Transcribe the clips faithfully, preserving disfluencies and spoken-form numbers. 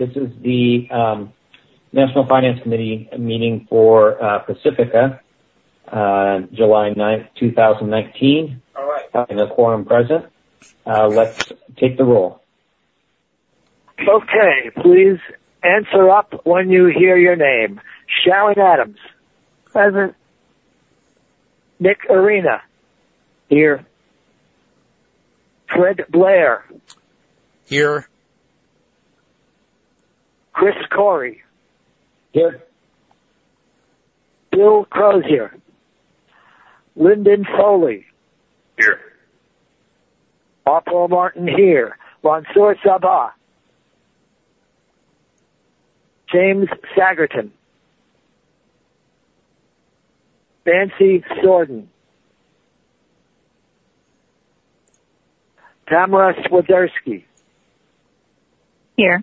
This is the um, National Finance Committee meeting for uh, Pacifica, uh, July ninth, two thousand nineteen. All right. Having a quorum present. Uh, let's take the roll. Okay, please answer up when you hear your name. Sharon Adams. Present. Nick Arena. Here. Fred Blair. Here. Chris Corey. Here. Bill Crozier. Lyndon Foley. Here. Paul Martin here. Mansour Sabah. James Sagerton. Nancy Sorden. Tamara Swiderski. Here.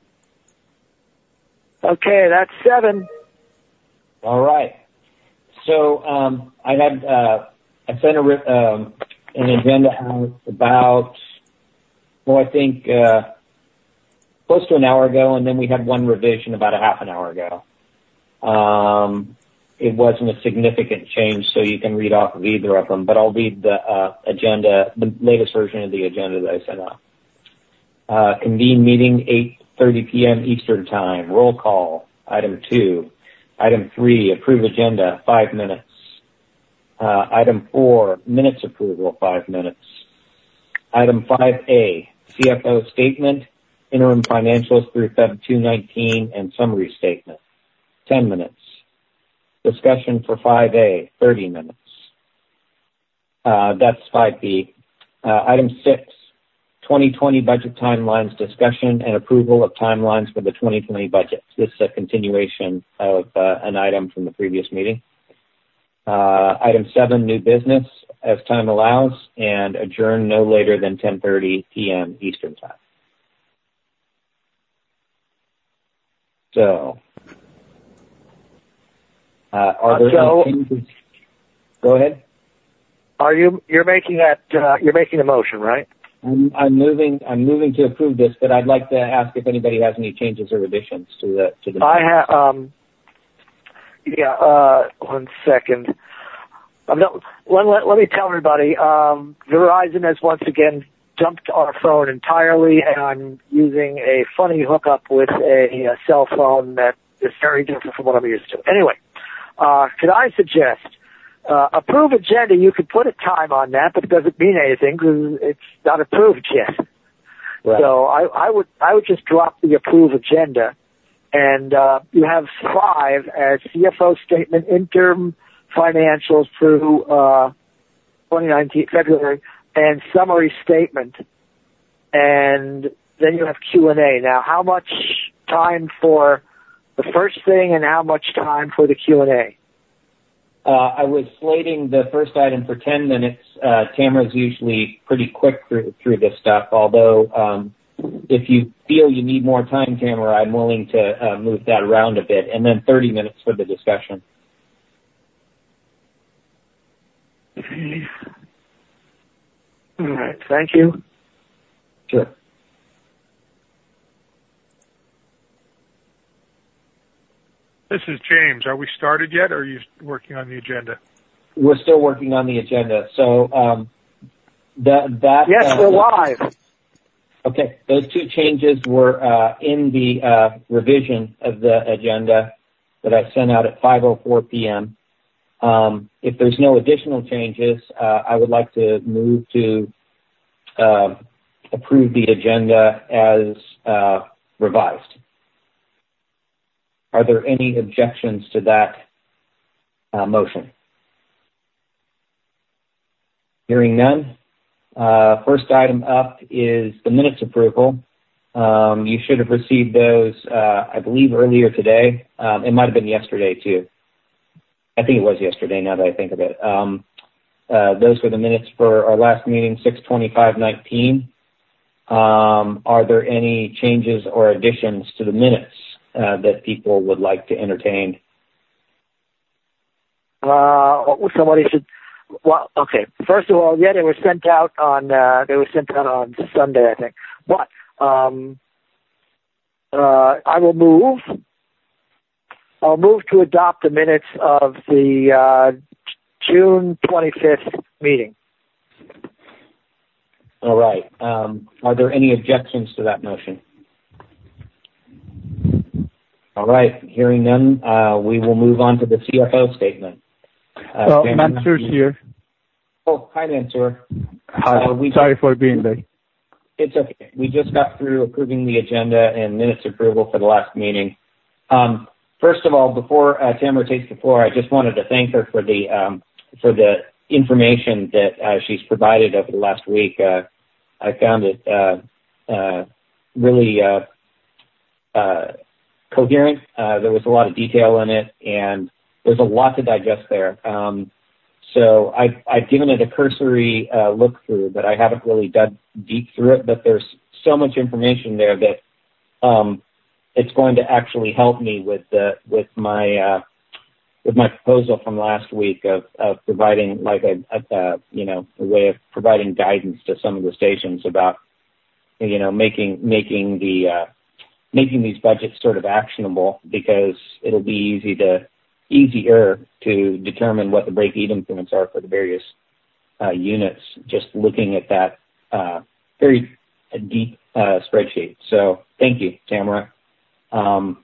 Okay, that's seven. All right. So um, I had uh, I sent a, um, an agenda out about, well, I think uh, close to an hour ago, and then we had one revision about a half an hour ago. Um, it wasn't a significant change, so you can read off of either of them, but I'll read the uh, agenda, the latest version of the agenda that I sent out. Uh, convene meeting eight thirty p.m. Eastern Time. Roll call. Item two. Item three, approve agenda, five minutes. Uh, item four, minutes approval, five minutes. Item five A, C F O statement, interim financials through February two nineteen, and summary statement, ten minutes. Discussion for five A, thirty minutes. Uh, that's five B. Uh, item six, twenty twenty budget timelines discussion and approval of timelines for the twenty twenty budget. This is a continuation of uh, an item from the previous meeting. Uh, item seven, new business as time allows, and adjourn no later than ten thirty p.m. Eastern Time. So, uh, are there so, any changes? Go ahead. Are you, you're making that, uh, you're making a motion, right? I'm, I'm moving. I'm moving to approve this, but I'd like to ask if anybody has any changes or additions to the to the. I have. Um, yeah. Uh, one second. Um, no, let, let, let me tell everybody. Um, Verizon has once again dumped our phone entirely, and I'm using a funny hookup with a, a cell phone that is very different from what I'm used to. Anyway, uh, could I suggest? Uh, approve agenda, you could put a time on that, but it doesn't mean anything because it's not approved yet. Right. So I, I would I would just drop the approve agenda, and uh, you have five as C F O statement, interim financials through uh, twenty nineteen February, and summary statement, and then you have Q and A. Now, how much time for the first thing, and how much time for the Q and A? Uh, I was slating the first item for ten minutes. Uh, Tamara's usually pretty quick through, through this stuff, although um, if you feel you need more time, Tamara, I'm willing to uh, move that around a bit, and then thirty minutes for the discussion. All right, thank you. Sure. This is James. Are we started yet, or are you working on the agenda? We're still working on the agenda. So um, that that yes, uh, we're live. Okay, those two changes were uh, in the uh, revision of the agenda that I sent out at five oh four p.m. Um, if there's no additional changes, uh, I would like to move to uh, approve the agenda as uh, revised. Are there any objections to that uh, motion? Hearing none. Uh, first item up is the minutes approval. Um, you should have received those, uh, I believe, earlier today. Um, it might have been yesterday, too. I think it was yesterday, now that I think of it. Um, uh, those were the minutes for our last meeting, six twenty-five nineteen. Um, are there any changes or additions to the minutes uh, that people would like to entertain? Uh, somebody should. Well, okay. First of all, yeah, they were sent out on uh, they were sent out on Sunday, I think. But um, uh, I will move. I'll move to adopt the minutes of the uh, June twenty-fifth meeting. All right. Um, are there any objections to that motion? All right. Hearing none, uh, we will move on to the C F O statement. Uh, oh, Mansour's here. Oh, hi, Mansour. Hi. Uh, we Sorry for being late. It's okay. We just got through approving the agenda and minutes approval for the last meeting. Um, first of all, before uh, Tamara takes the floor, I just wanted to thank her for the um, for the information that uh, she's provided over the last week. Uh, I found it uh, uh, really uh, uh, coherent. Uh, there was a lot of detail in it, and there's a lot to digest there. Um, so I've, I've given it a cursory uh, look through, but I haven't really dug deep through it. But there's so much information there that um, it's going to actually help me with the with my uh, with my proposal from last week of, of providing like a, a, a you know a way of providing guidance to some of the stations about you know making making the uh, making these budgets sort of actionable, because it'll be easy to easier to determine what the break-even points are for the various uh, units, just looking at that uh, very deep uh, spreadsheet. So thank you, Tamara. Um,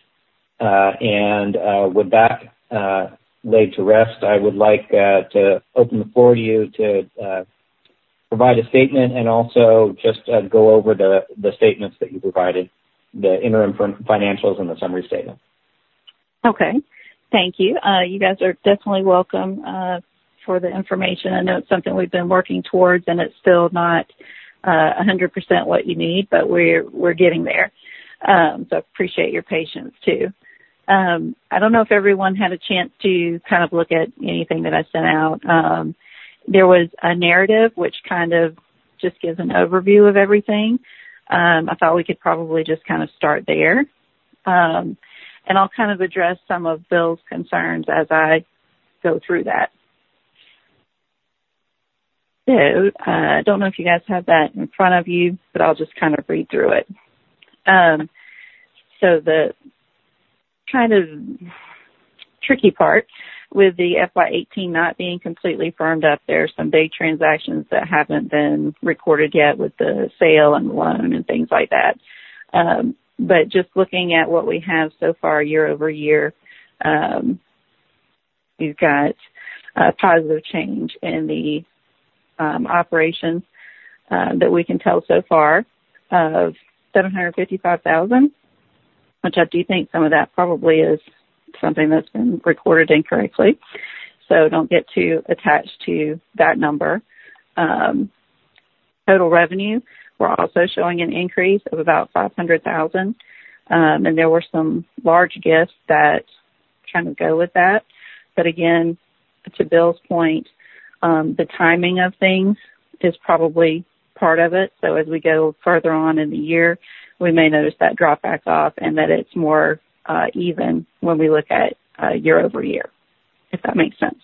uh, and uh, with that uh, laid to rest, I would like uh, to open the floor to you to uh, provide a statement and also just uh, go over the, the statements that you provided, the interim financials and the summary statement. Okay. Thank you. Uh, you guys are definitely welcome uh, for the information. I know it's something we've been working towards, and it's still not uh, one hundred percent what you need, but we're we're getting there. Um, so I appreciate your patience, too. Um, I don't know if everyone had a chance to kind of look at anything that I sent out. Um, there was a narrative, which kind of just gives an overview of everything. Um, I thought we could probably just kind of start there. Um, and I'll kind of address some of Bill's concerns as I go through that. So uh, I don't know if you guys have that in front of you, but I'll just kind of read through it. Um, so the kind of tricky part with the F Y eighteen not being completely firmed up, there's some big transactions that haven't been recorded yet with the sale and the loan and things like that. Um, but just looking at what we have so far year over year, um, we've got a positive change in the um, operations uh, that we can tell so far of seven hundred fifty-five thousand dollars, which I do think some of that probably is something that's been recorded incorrectly. So don't get too attached to that number. Um, total revenue, we're also showing an increase of about five hundred thousand dollars. Um, and there were some large gifts that kind of go with that. But again, to Bill's point, um, the timing of things is probably part of it. So as we go further on in the year, we may notice that drop back off and that it's more uh, even when we look at uh, year over year, if that makes sense.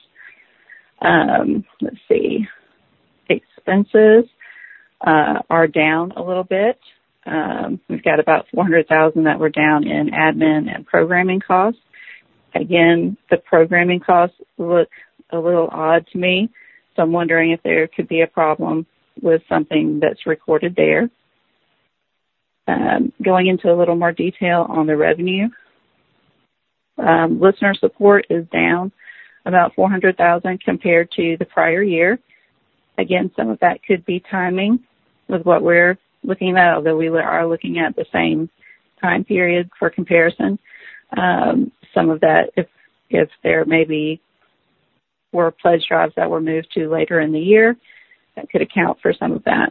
Um, let's see. Expenses uh, are down a little bit. Um, we've got about four hundred thousand dollars that were down in admin and programming costs. Again, the programming costs look a little odd to me, so I'm wondering if there could be a problem with something that's recorded there. Um, going into a little more detail on the revenue, um, listener support is down about four hundred thousand dollars compared to the prior year. Again, some of that could be timing with what we're looking at, although we are looking at the same time period for comparison. Um, some of that, if if there maybe were pledge drives that were moved to later in the year, that could account for some of that.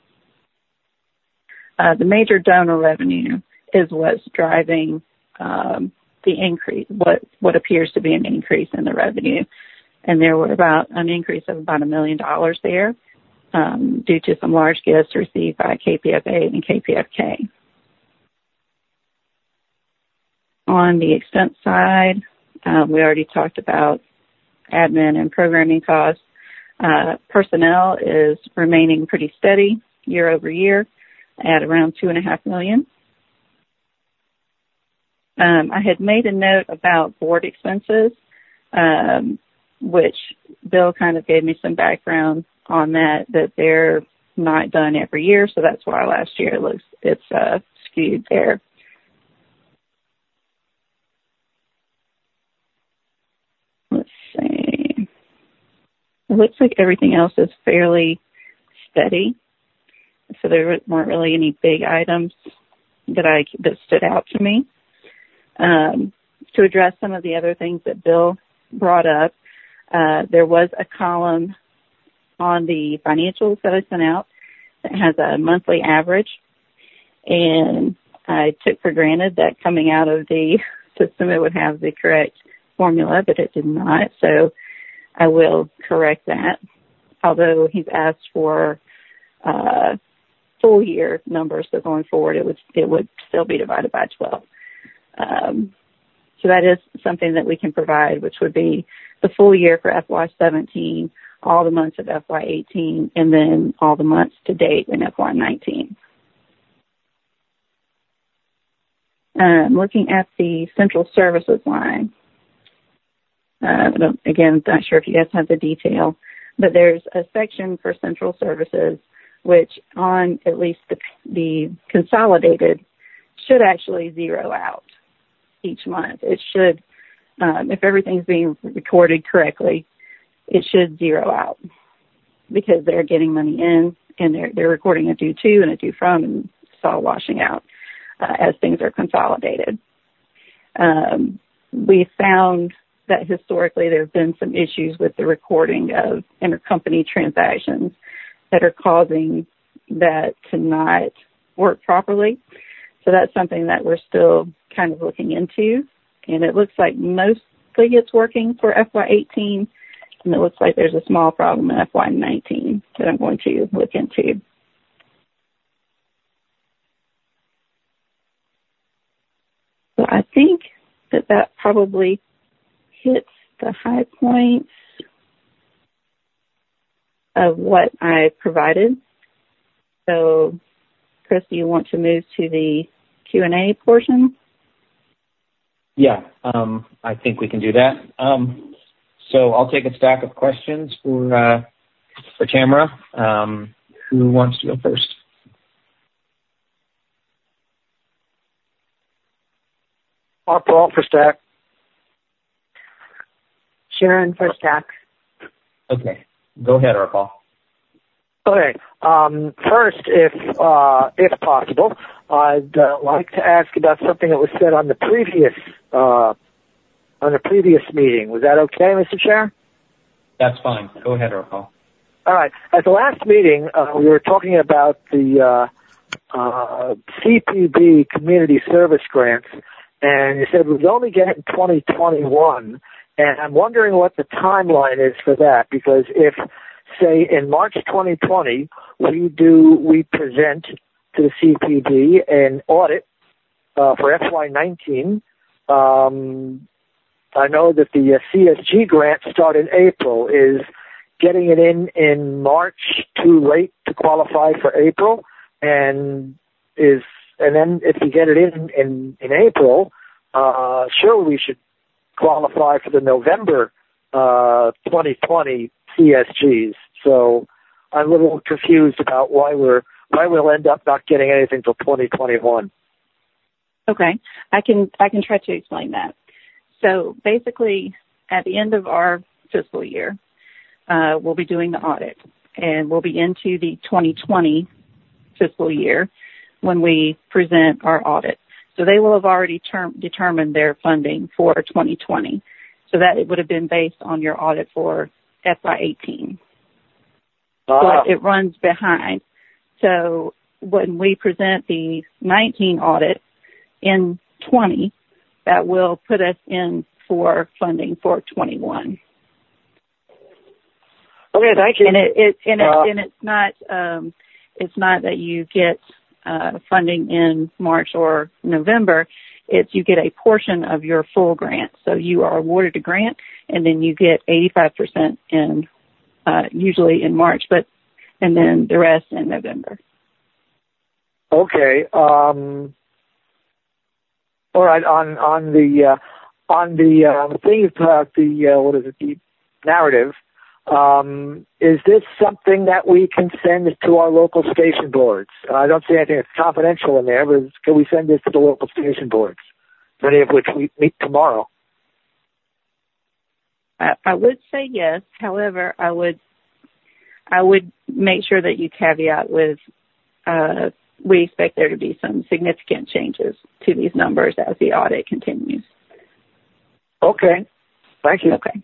Uh, the major donor revenue is what's driving um, the increase, what, what appears to be an increase in the revenue. And there were about an increase of about a million dollars there um, due to some large gifts received by K P F A and K P F K. On the expense side, uh, we already talked about admin and programming costs. Uh, personnel is remaining pretty steady year over year at around two and a half million. Um, I had made a note about board expenses, um, which Bill kind of gave me some background on that, that they're not done every year. So that's why last year it looks, it's uh, skewed there. Let's see. It looks like everything else is fairly steady. So there weren't really any big items that I, that stood out to me. Um, to address some of the other things that Bill brought up, uh, there was a column on the financials that I sent out that has a monthly average, and I took for granted that coming out of the system it would have the correct formula, but it did not, so I will correct that. Although he's asked for uh, full year numbers, so going forward it would it would still be divided by twelve. Um, so that is something that we can provide, which would be the full year for F Y seventeen, all the months of F Y eighteen, and then all the months to date in F Y nineteen. Um, looking at the central services line, uh, again, not sure if you guys have the detail, but there's a section for central services, which on at least the, the consolidated should actually zero out each month. It should, um, if everything's being recorded correctly, it should zero out because they're getting money in and they're, they're recording a due to and a due from, and it's all washing out uh, as things are consolidated. Um, we found that historically there have been some issues with the recording of intercompany transactions that are causing that to not work properly. So that's something that we're still kind of looking into. And it looks like mostly it's working for F Y eighteen. And it looks like there's a small problem in F Y nineteen that I'm going to look into. So I think that that probably hits the high points of what I provided. So, Chris, do you want to move to the Q and A portion? Yeah, um, I think we can do that. Um, so I'll take a stack of questions for uh, for Tamara. Um, who wants to go first? Our Paul for stack. Sharon for stack. Okay, go ahead, Arpal. Okay. Um, first, if uh, if possible, I'd uh, like to ask about something that was said on the previous uh, on the previous meeting. Was that okay, Mister Chair? That's fine. Go ahead, Arpal. All right. At the last meeting, uh, we were talking about the uh, uh, C P B community service grants, and you said we'd only get it in twenty twenty-one. And I'm wondering what the timeline is for that, because if, say, in March twenty twenty, we do, we present to the C P B an audit uh, for F Y nineteen. Um, I know that the uh, C S G grant start in April. Is getting it in in March too late to qualify for April? And is and then if you get it in in, in April, uh, sure we should qualify for the November uh, twenty twenty C S Gs. So I'm a little confused about why we're why we'll end up not getting anything till twenty twenty-one. Okay, I can I can try to explain that. So basically, at the end of our fiscal year, uh, we'll be doing the audit, and we'll be into the twenty twenty fiscal year when we present our audit. So they will have already term, determined their funding for twenty twenty. So that it would have been based on your audit for F Y eighteen. Ah. But it runs behind. So when we present the nineteen audit in twenty, that will put us in for funding for twenty-one. Okay, thank you. And it, it and it uh, and it's not um, it's not that you get uh, funding in March or November. It's you get a portion of your full grant. So you are awarded a grant, and then you get eighty-five percent in uh, usually in March, but and then the rest in November. Okay. Um, All right, on on the uh, on the uh, thing about the uh, what is it, the narrative. Um, is this something that we can send to our local station boards? I don't see anything that's confidential in there, but can we send this to the local station boards, many of which we meet tomorrow? I, I would say yes. However, I would I would make sure that you caveat with uh, we expect there to be some significant changes to these numbers as the audit continues. Okay. Thank you. Okay.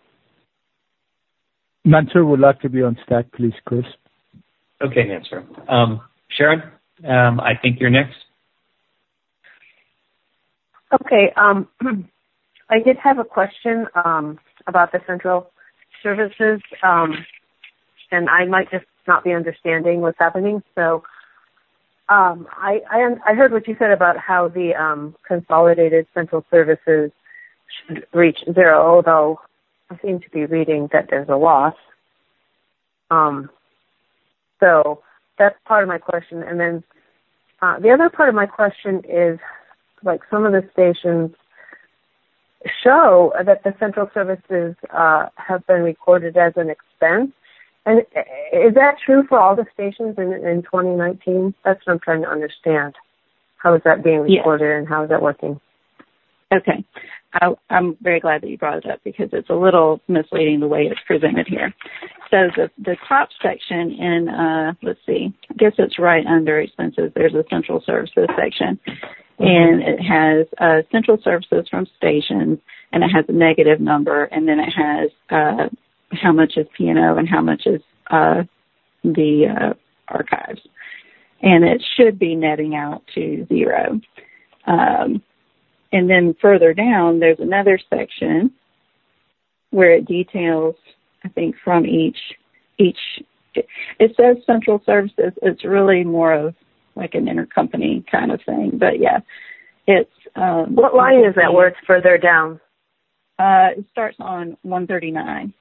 Mansur would like to be on stack, please, Chris. Okay, Mansur. Um, Sharon, um, I think you're next. Okay. Um, I did have a question um, about the central services, um, and I might just not be understanding what's happening. So um, I, I, I heard what you said about how the um, consolidated central services should reach zero, although I seem to be reading that there's a loss. Um, so that's part of my question. And then uh, the other part of my question is, like, some of the stations show that the central services uh, have been recorded as an expense. And is that true for all the stations in, in twenty nineteen? That's what I'm trying to understand. How is that being recorded, yes, and how is that working? Okay. I, I'm very glad that you brought it up because it's a little misleading the way it's presented here. So the, the top section in, uh, let's see, I guess it's right under expenses. There's a central services section, and it has uh, central services from stations, and it has a negative number, and then it has uh, how much is P and O and how much is uh, the uh, archives. And it should be netting out to zero. Um, And then further down, there's another section where it details, I think, from each, each, it says central services. It's really more of like an intercompany kind of thing. But yeah, it's, um, what line is that where it's further down? Uh, it starts on one thirty-nine.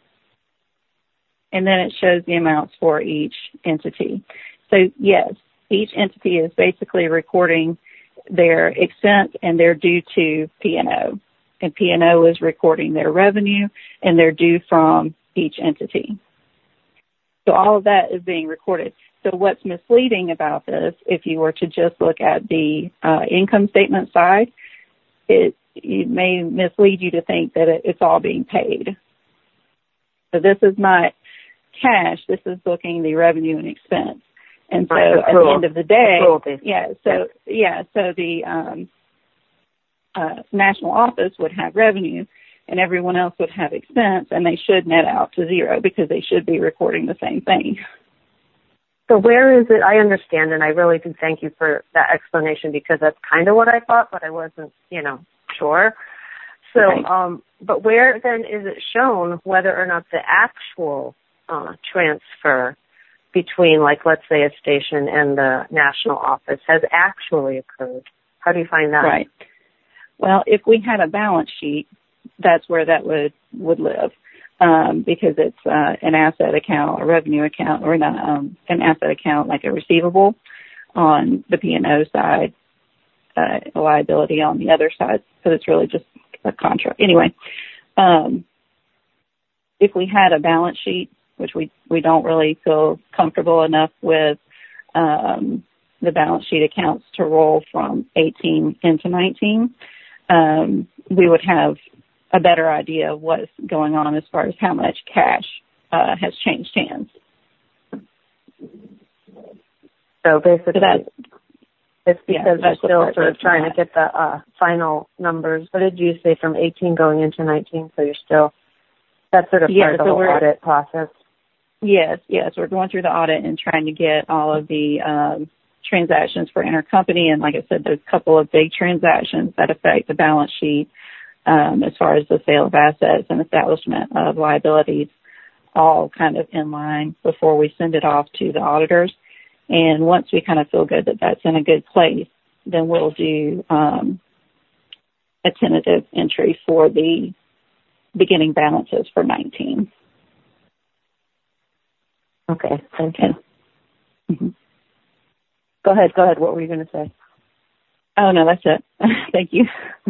And then it shows the amounts for each entity. So yes, each entity is basically recording their expense and their due to P and O. And P and O is recording their revenue and their due from each entity. So all of that is being recorded. So what's misleading about this, if you were to just look at the uh, income statement side, it, it may mislead you to think that it, it's all being paid. So this is not cash. This is booking the revenue and expense. And so at the end of the day, yeah, so, yeah, so the um, uh, national office would have revenue and everyone else would have expense, and they should net out to zero because they should be recording the same thing. So where is it? I understand, and I really do thank you for that explanation because that's kind of what I thought, but I wasn't, you know, sure. So, right. um, but where then is it shown whether or not the actual uh, transfer between, like, let's say a station and the national office has actually occurred? How do you find that? Right. Well, if we had a balance sheet, that's where that would, would live, um, because it's uh, an asset account, a revenue account, or not, um, an asset account like a receivable on the P and O side, uh, a liability on the other side, so it's really just a contract. Anyway, um, if we had a balance sheet, which we, we don't really feel comfortable enough with um, the balance sheet accounts to roll from eighteen into nineteen, um, we would have a better idea of what's going on as far as how much cash uh, has changed hands. So basically, so that's, it's because yeah, we're still sort of trying to get the uh, final numbers. What did you say from eighteen going into nineteen? So you're still, that's sort of yeah, part of the so whole audit process. Yes, yes. We're going through the audit and trying to get all of the um, transactions for intercompany. And like I said, there's a couple of big transactions that affect the balance sheet um, as far as the sale of assets and establishment of liabilities, all kind of in line before we send it off to the auditors. And once we kind of feel good that that's in a good place, then we'll do um, a tentative entry for the beginning balances for nineteen. Okay, thank you. Mm-hmm. Go ahead, go ahead. What were you going to say? Oh, no, that's it. Thank you.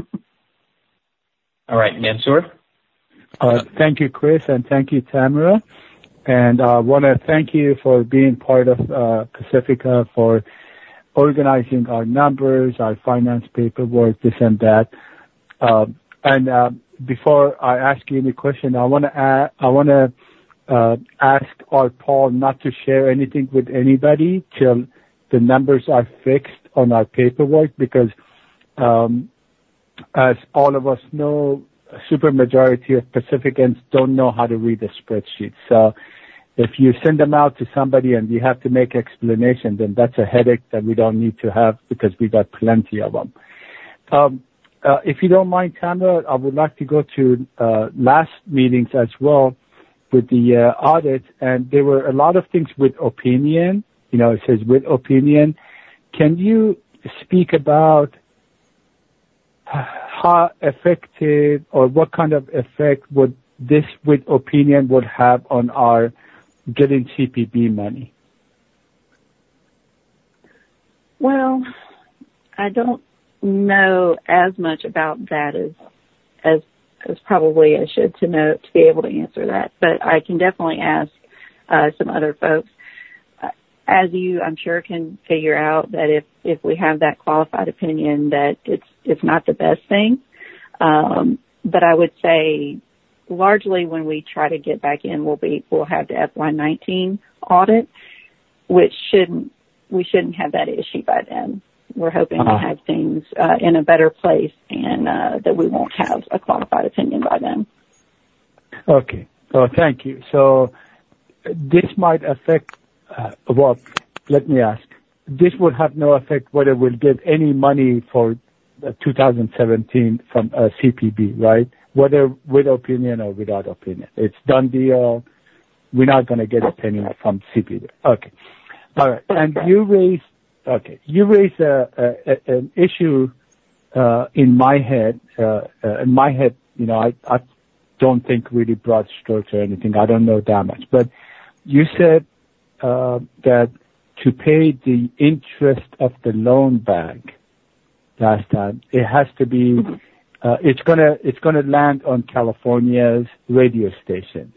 All right, Mansoor. Uh, thank you, Chris, and thank you, Tamara. And I uh, want to thank you for being part of uh, Pacifica, for organizing our numbers, our finance paperwork, this and that. Uh, and uh, before I ask you any question, I want to add, I want to uh, ask our Paul not to share anything with anybody till the numbers are fixed on our paperwork, because um, as all of us know, a super majority of Pacificans don't know how to read a spreadsheet. So if you send them out to somebody and you have to make explanation, then that's a headache that we don't need to have, because we got plenty of them. Um, uh, if you don't mind, Tamara, I would like to go to uh, last meetings as well with the uh, audit, and there were a lot of things with opinion. You know, it says with opinion. Can you speak about how effective or what kind of effect would this with opinion would have on our getting C P B money? Well, I don't know as much about that as as as probably I should to know to be able to answer that, but I can definitely ask uh, some other folks. As you, I'm sure, can figure out that if, if we have that qualified opinion, that it's it's not the best thing. Um, but I would say largely when we try to get back in, we'll be we'll have the F Y nineteen audit, which shouldn't we shouldn't have that issue by then. We're hoping uh-huh. to have things uh, in a better place, and uh, that we won't have a qualified opinion by then. Okay. Oh, thank you. So this might affect. Uh, well, let me ask. This would have no effect whether we'll get any money for uh, two thousand seventeen from uh, C P B, right? Whether with opinion or without opinion. It's done deal. We're not going to get a penny from C P B. Okay. All right. And you raised, okay, you raised a, a, a, an issue uh, in my head. Uh, uh, in my head, you know, I, I don't think really broad strokes or anything. I don't know that much. But you said Uh, that to pay the interest of the loan back last time, it has to be, uh, it's gonna, it's gonna land on California's radio stations.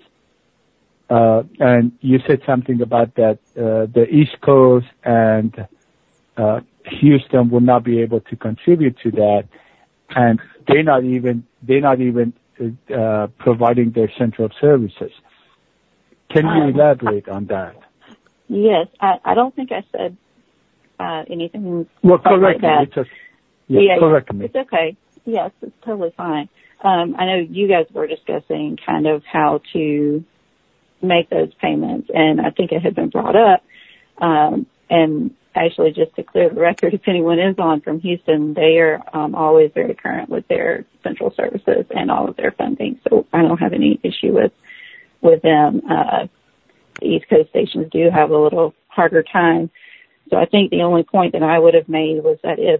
Uh, and you said something about that, uh, the East Coast and, uh, Houston will not be able to contribute to that. And they're not even, they're not even, uh, providing their central services. Can you elaborate on that? Yes, I, I don't think I said uh, anything well, correct like that. Me. It's a, yeah, yeah, correct yeah, me. It's okay. Yes, it's totally fine. Um, I know you guys were discussing kind of how to make those payments, and I think it had been brought up. Um, and actually, just to clear the record, if anyone is on from Houston, they are um, always very current with their central services and all of their funding, so I don't have any issue with with them. Uh, The East Coast stations do have a little harder time. So I think the only point that I would have made was that if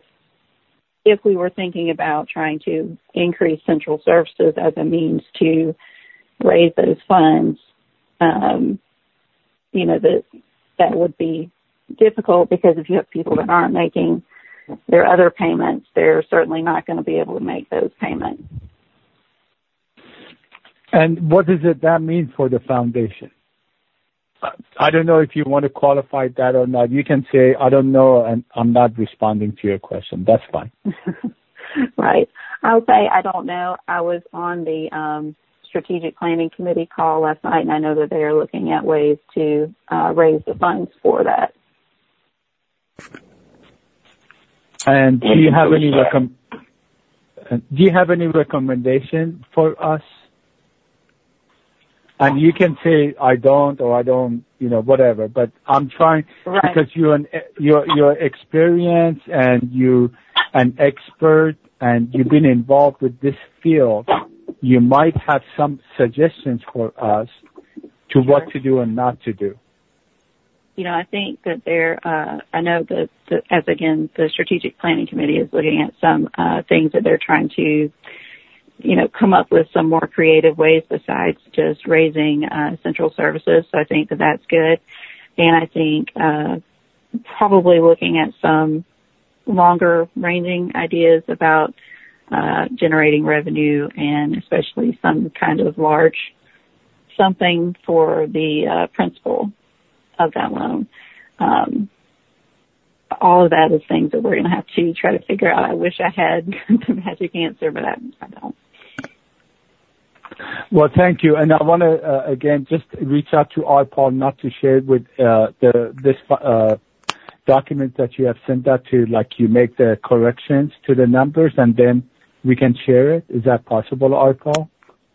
if we were thinking about trying to increase central services as a means to raise those funds, um, you know, that that would be difficult, because if you have people that aren't making their other payments, they're certainly not going to be able to make those payments. And what does it that mean for the foundation? I don't know if you want to qualify that or not. You can say, I don't know, and I'm not responding to your question. That's fine. Right. I'll say I don't know. I was on the um, strategic planning committee call last night, and I know that they are looking at ways to uh, raise the funds for that. And do you have any recom- do you have any recommendation for us? And you can say I don't, or I don't, you know, whatever. But I'm trying right. because you're an you're you're experienced and you an expert and you've been involved with this field. You might have some suggestions for us to sure. what to do and not to do. You know, I think that there. Uh, I know that, that as again, the strategic planning committee is looking at some uh, things that they're trying to. you know, come up with some more creative ways besides just raising uh, central services. So I think that that's good. And I think uh, probably looking at some longer ranging ideas about uh, generating revenue and especially some kind of large something for the uh, principal of that loan. Um, all of that is things that we're going to have to try to figure out. I wish I had the magic answer, but I, I don't. Well, thank you. And I want to, uh, again, just reach out to R. Paul not to share with uh, the this uh, document that you have sent out to, like you make the corrections to the numbers and then we can share it. Is that possible, R. Paul?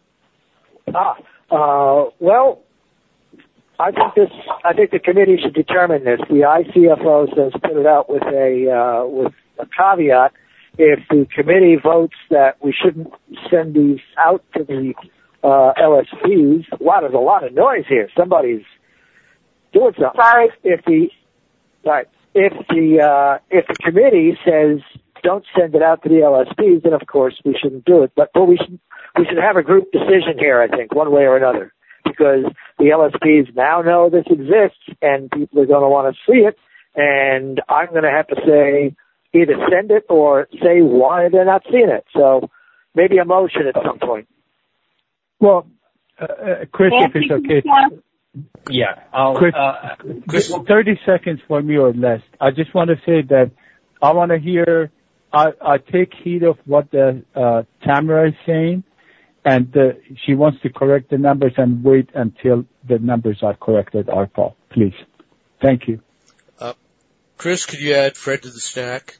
Ah, uh, well, I think this. I think the committee should determine this. The I C F O says put it out with a uh, with a caveat. If the committee votes that we shouldn't send these out to the uh, L S Ps, wow, there's a lot of noise here. Somebody's doing something. Sorry. If the right, if the uh, if the committee says don't send it out to the L S Ps, then of course we shouldn't do it. But but we should we should have a group decision here. I think one way or another. Because the L S Ps now know this exists and people are going to want to see it, and I'm going to have to say either send it or say why they're not seeing it. So maybe a motion at some point. Well, uh, uh, Chris, if it's okay. Yeah, I'll, Chris, uh, Chris, thirty seconds for me or less. I just want to say that I want to hear, I, I take heed of what the uh, Tamara is saying. And uh, she wants to correct the numbers and wait until the numbers are corrected, R. Paul, please. Thank you. Uh, Chris, could you add Fred to the stack?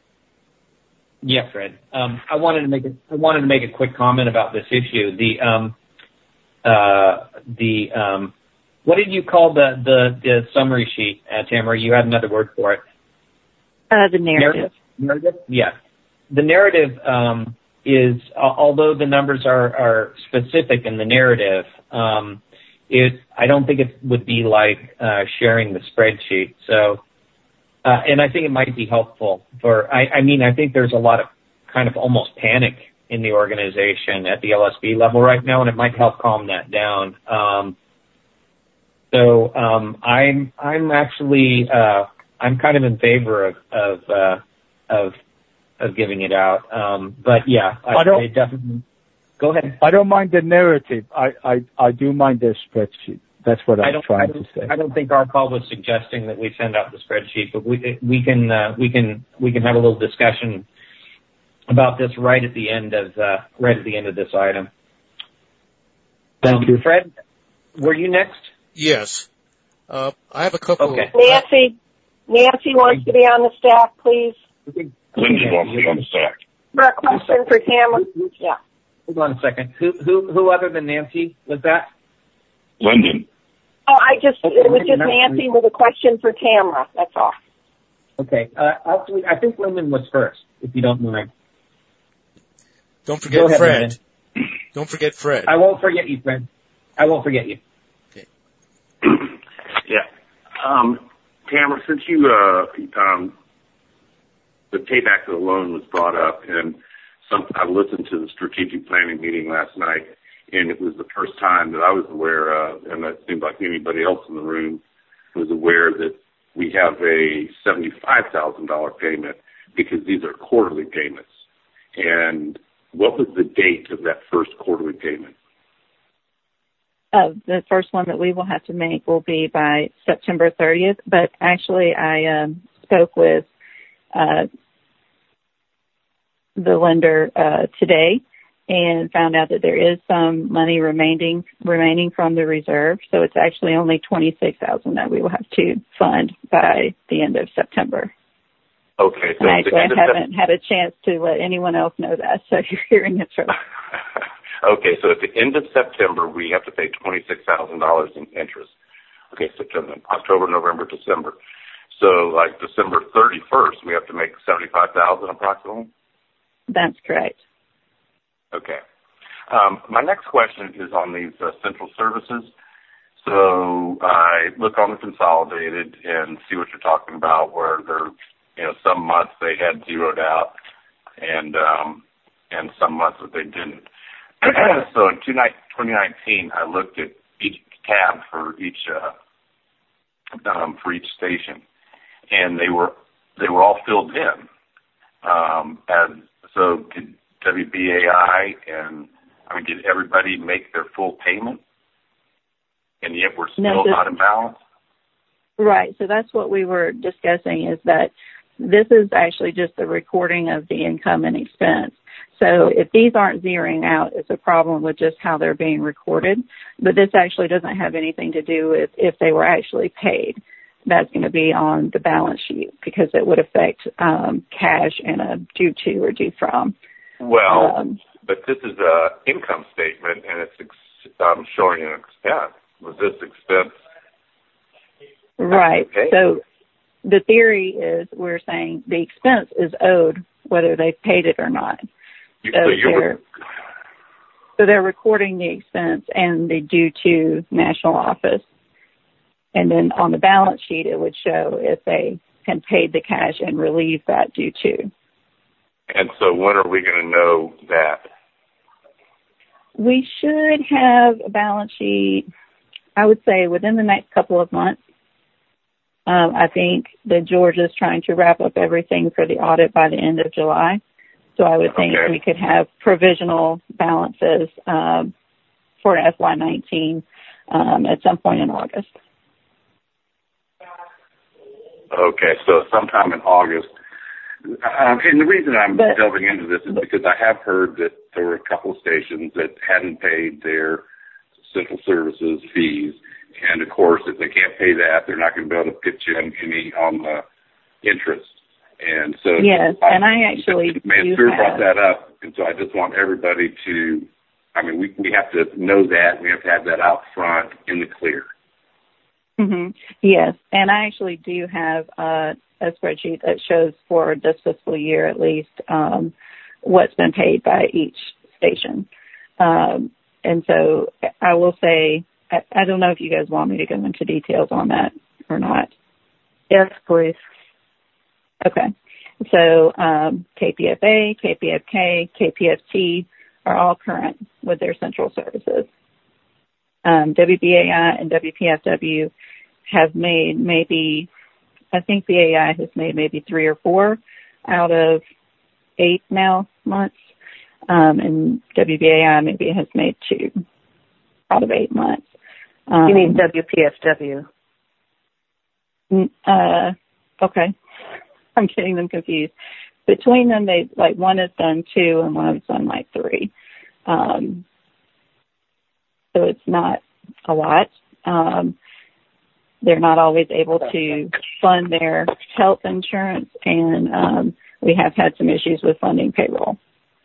Yeah, Fred. Um, I wanted to make a, I wanted to make a quick comment about this issue. The um, uh, the um, what did you call the the, the summary sheet, uh, Tamara? You had another word for it. Uh, the narrative. Narrative. Yeah, the narrative. Um, is uh, although the numbers are, are specific in the narrative, um, it I don't think it would be like uh, sharing the spreadsheet. So, uh, and I think it might be helpful for. I, I mean, I think there's a lot of kind of almost panic in the organization at the L S B level right now, and it might help calm that down. Um, so um, I'm I'm actually uh, I'm kind of in favor of of uh, of of giving it out. Um, but yeah, I, I don't, I definitely, go ahead. I don't mind the narrative. I, I, I do mind the spreadsheet. That's what I'm trying to say. I don't think our call was suggesting that we send out the spreadsheet, but we, we can, uh, we can, we can have a little discussion about this right at the end of, uh, right at the end of this item. Thank um, you. Fred, were you next? Yes. Uh, I have a couple. Okay. Nancy, Nancy wants to be on the staff, please. Lindsay wants to be on the stack. For a question for Tamara. Yeah. Hold on a second. Who, who, who other than Nancy was that? Lyndon. Oh, I just, it was just Nancy with a question for Tamara. That's all. Okay. Uh, actually, I think Lyndon was first, if you don't mind. Don't forget ahead, Fred. Lyndon. Don't forget Fred. I won't forget you, Fred. I won't forget you. Okay. Yeah. Um, Tamara, since you, uh, um, the payback of the loan was brought up, and some, I listened to the strategic planning meeting last night, and it was the first time that I was aware of, and that seemed like anybody else in the room was aware that we have a seventy-five thousand dollars payment because these are quarterly payments. And what was the date of that first quarterly payment? Uh, the first one that we will have to make will be by September thirtieth, but actually I um, spoke with Uh, the lender uh, today and found out that there is some money remaining remaining from the reserve. So it's actually only twenty-six thousand dollars that we will have to fund by the end of September. Okay. So and actually, I haven't Sep- had a chance to let anyone else know that, so you're hearing it from. Okay, so at the end of September, we have to pay twenty-six thousand dollars in interest. Okay, September, October, November, December. So, like December thirty-first, we have to make seventy-five thousand dollars approximately? That's correct. Okay. Um, my next question is on these uh, central services. So I look on the consolidated and see what you're talking about, where there, you know, some months they had zeroed out, and um, and some months that they didn't. So in twenty nineteen, I looked at each tab for each uh, um, for each station, and they were they were all filled in. Um, and so did W B A I and, I mean, did everybody make their full payment? And yet we're still no, so, not in balance? Right. So that's what we were discussing, is that this is actually just the recording of the income and expense. So if these aren't zeroing out, it's a problem with just how they're being recorded. But this actually doesn't have anything to do with if they were actually paid. That's going to be on the balance sheet because it would affect um, cash and a due to or due from. Well, um, but this is a income statement, and it's ex- um, showing an expense. Was this expense? Right. So the theory is we're saying the expense is owed whether they've paid it or not. So, so, you're, they're, so they're recording the expense and the due to national office. And then on the balance sheet, it would show if they had paid the cash and relieved that due to. And so when are we going to know that? We should have a balance sheet, I would say, within the next couple of months. Um, I think that Georgia's trying to wrap up everything for the audit by the end of July. So I would think okay. we could have provisional balances um, for F Y nineteen um, at some point in August. Okay, so sometime in August. Um, and the reason I'm but, delving into this is because I have heard that there were a couple of stations that hadn't paid their central services fees. And, of course, if they can't pay that, they're not going to be able to pitch in any on the interest. And so yes, I, and I actually Mansur brought that up, and so I just want everybody to, I mean, we we have to know that. We have to have that out front in the clear. Mm-hmm. Yes, and I actually do have uh, a spreadsheet that shows for this fiscal year at least um, what's been paid by each station. Um, and so I will say, I, I don't know if you guys want me to go into details on that or not. Yes, please. Okay. So um, K P F A, K P F K, K P F T are all current with their central services. Um, W B A I and W P F W have made maybe, I think B A I has made maybe three or four out of eight now months. Um, and W B A I maybe has made two out of eight months. Um, you mean W P F W? Uh, okay. I'm getting them confused. Between them, they like one has done two and one has done like three. Um, so it's not a lot. Um, they're not always able to fund their health insurance, and um, we have had some issues with funding payroll.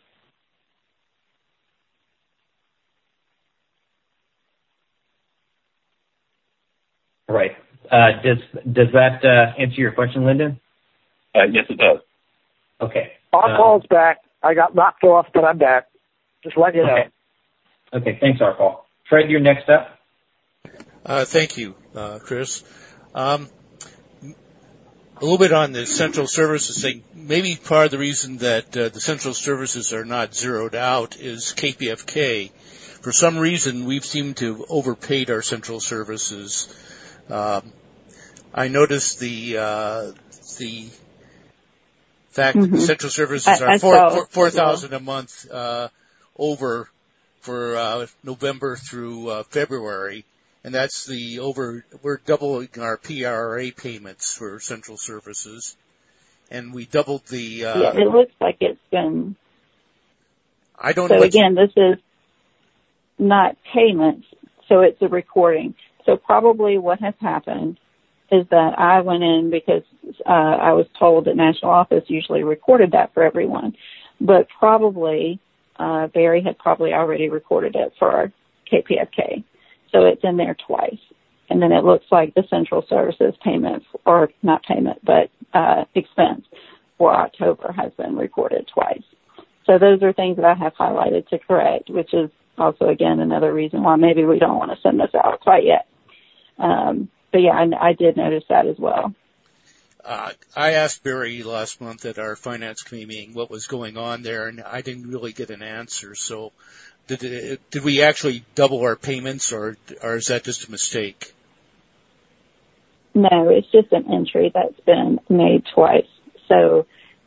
Right. Uh, does does that uh, answer your question, Lyndon? Uh, yes, it does. Okay. Our uh, call's back. I got knocked off, but I'm back. Just let you know. Okay. Okay. Thanks, Arpaul. Fred, you're next up. Uh, thank you, uh, Chris. Um, a little bit on the central services thing. Maybe part of the reason that uh, the central services are not zeroed out is K P F K. For some reason, we've seemed to have overpaid our central services. Um, I noticed the uh, the fact Mm-hmm. that central services I, are I four, saw, four, four thousand a month uh, over for uh, November through uh, February, and that's the over. We're doubling our P R A payments for central services, and we doubled the. Uh, yeah, it looks like it's been. I don't. So know again, this is not payments, so it's a recording. So probably what has happened is that I went in because uh, I was told that national office usually recorded that for everyone, but probably uh, Barry had probably already recorded it for K P F K, so it's in there twice. And then it looks like the central services payment, or not payment, but uh, expense for October has been recorded twice. So those are things that I have highlighted to correct, which is also, again, another reason why maybe we don't want to send this out quite yet. Um, but yeah, I, I did notice that as well. Uh, I asked Barry last month at our finance committee meeting what was going on there, and I didn't really get an answer. So, did it, did we actually double our payments, or or is that just a mistake? No, it's just an entry that's been made twice. So,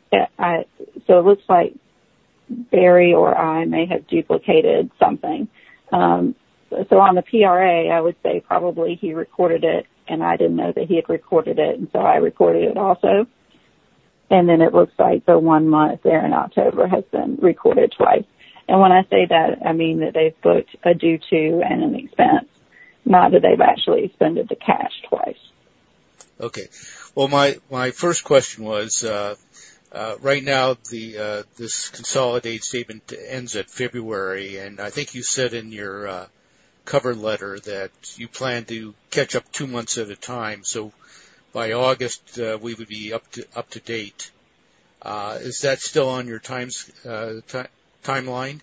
I, so it looks like Barry or I may have duplicated something. Um, so on the P R A, I would say probably he recorded it, and I didn't know that he had recorded it, and so I recorded it also. And then it looks like the one month there in October has been recorded twice. And when I say that, I mean that they've booked a due to and an expense, not that they've actually expended the cash twice. Okay. Well, my, my first question was, uh, uh, right now the, uh, this consolidated statement ends at February, and I think you said in your, uh, cover letter that you plan to catch up two months at a time. So by August, uh, we would be up to, up to date. Uh, is that still on your times, uh, t- timeline?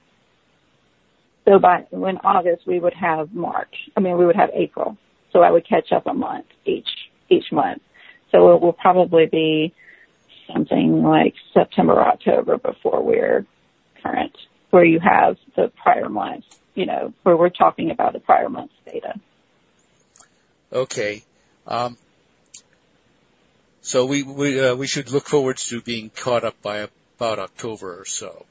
So by when August, we would have March. I mean, we would have April. So I would catch up a month each, each month. So it will probably be something like September or October before we're current, where you have the prior months, you know, where we're talking about the prior month's data. Okay. Um, so we, we, uh, we should look forward to being caught up by about October or so.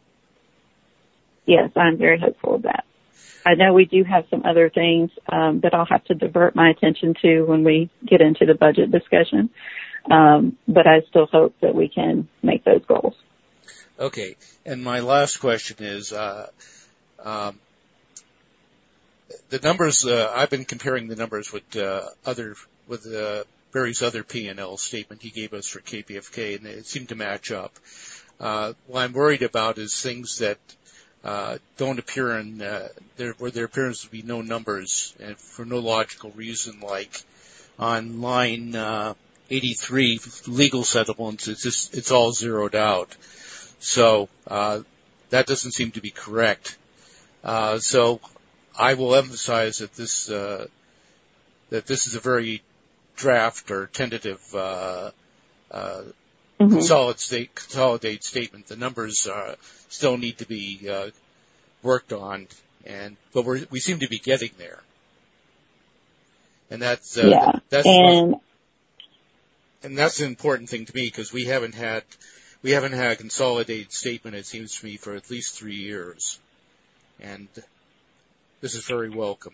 Yes, I'm very hopeful of that. I know we do have some other things um, that I'll have to divert my attention to when we get into the budget discussion, um, but I still hope that we can make those goals. Okay, and my last question is, uh, um, the numbers. Uh, I've been comparing the numbers with uh, other with uh, Barry's other P and L statement he gave us for K P F K, and they seem to match up. Uh, what I'm worried about is things that Uh, don't appear in, uh, there, where there appears to be no numbers and for no logical reason, like on line, uh, eighty-three, legal settlements, it's just, it's all zeroed out. So, uh, that doesn't seem to be correct. Uh, so I will emphasize that this, uh, that this is a very draft or tentative, uh, uh, Mm-hmm. Consolidate, state, consolidate statement. The numbers uh, still need to be uh, worked on, and but we we seem to be getting there. And that's uh, yeah, that's and one, and that's an important thing to me because we haven't had we haven't had a consolidated statement. It seems to me for at least three years, and this is very welcome.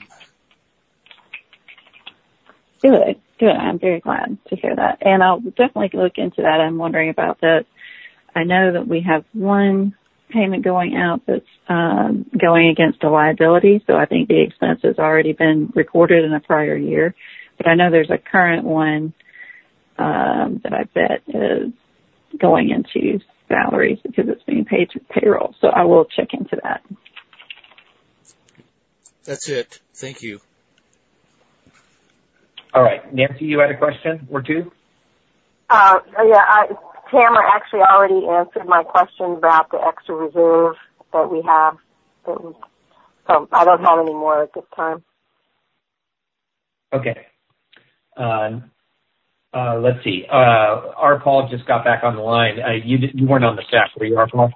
Good, good. I'm very glad to hear that. And I'll definitely look into that. I'm wondering about that. I know that we have one payment going out that's um, going against a liability, so I think the expense has already been recorded in a prior year. But I know there's a current one um, that I bet is going into salaries because it's being paid through payroll. So I will check into that. That's it. Thank you. All right. Nancy, you had a question or two? Uh, yeah, I, Tamara actually already answered my question about the extra reserve that we have. That we, so I don't have any more at this time. Okay. Uh, uh, let's see. Uh, R. Paul just got back on the line. Uh, you, you weren't on the staff, were you, R. Paul?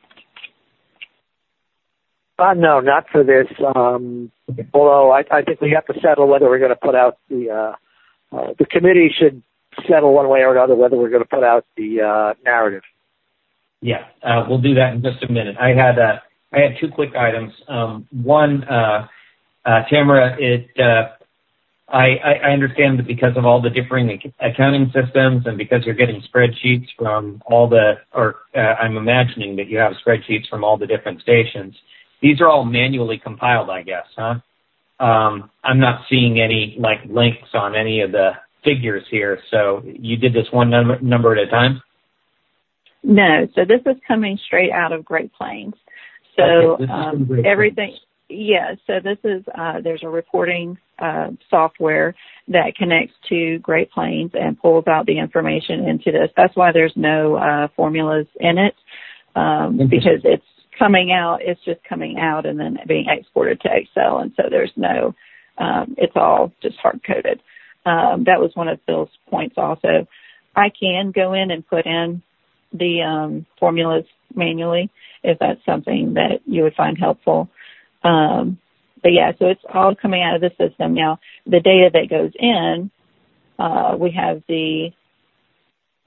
Uh, no, not for this. Um, okay. Although I, I think we have to settle whether we're going to put out the, uh, uh, the committee should settle one way or another whether we're going to put out the, uh, narrative. Yeah, uh, we'll do that in just a minute. I had, uh, I had two quick items. Um, one, uh, uh, Tamara, it, uh, I, I understand that because of all the differing accounting systems and because you're getting spreadsheets from all the, or uh, I'm imagining that you have spreadsheets from all the different stations. These are all manually compiled, I guess, huh? Um, I'm not seeing any, like, links on any of the figures here. So you did this one number, number at a time? No. So this is coming straight out of Great Plains. So okay, um, Great everything, yeah, so this is, uh, there's a reporting uh, software that connects to Great Plains and pulls out the information into this. That's why there's no uh, formulas in it, um, because it's coming out, it's just coming out and then being exported to Excel. And so there's no, um, it's all just hard coded. Um, that was one of Phil's points also. I can go in and put in the um, formulas manually if that's something that you would find helpful. Um, but yeah, so it's all coming out of the system. Now, the data that goes in, uh, we have the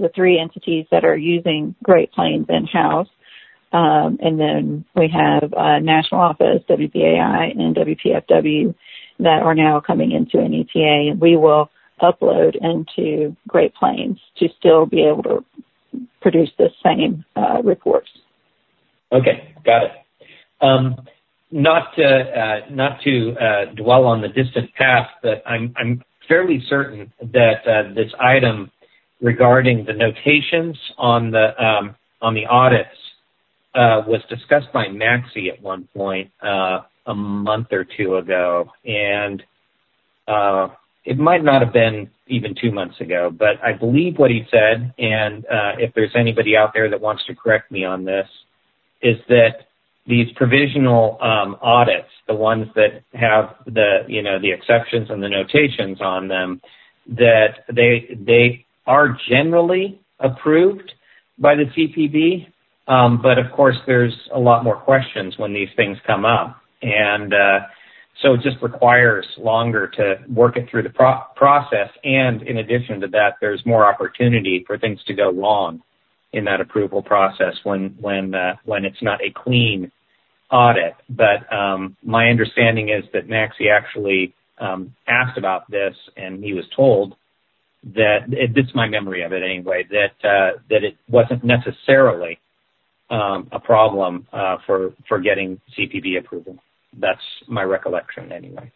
the three entities that are using Great Plains in-house. Um, and then we have uh, National Office, W B A I, and W P F W that are now coming into an E T A, and we will upload into Great Plains to still be able to produce the same uh, reports. Okay, got it. Um, not to, uh, not to uh, dwell on the distant past, but I'm, I'm fairly certain that uh, this item regarding the notations on the um, on the audits uh, was discussed by Maxey at one point uh, a month or two ago, and uh, it might not have been even two months ago, but I believe what he said, and uh, if there's anybody out there that wants to correct me on this, is that these provisional um, audits, the ones that have the, you know, the exceptions and the notations on them, that they they are generally approved by the C P B, um, but of course there's a lot more questions when these things come up, and uh, so it just requires longer to work it through the pro- process, and in addition to that, there's more opportunity for things to go wrong in that approval process when when uh, when it's not a clean audit. But um, my understanding is that Maxey actually um, asked about this, and he was told that it, this is my memory of it anyway, that uh, that it wasn't necessarily um, a problem uh, for for getting C P B approval. That's my recollection anyway.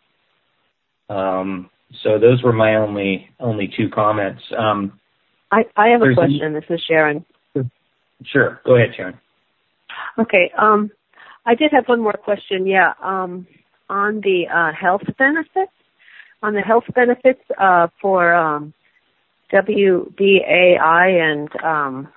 Um, so those were my only only two comments. Um, I, I have a question. This is Sharon. Sure. Go ahead, Sharon. Okay. Um, I did have one more question. Yeah. Um, on the uh, health benefits, on the health benefits uh, for um, W B A I and um,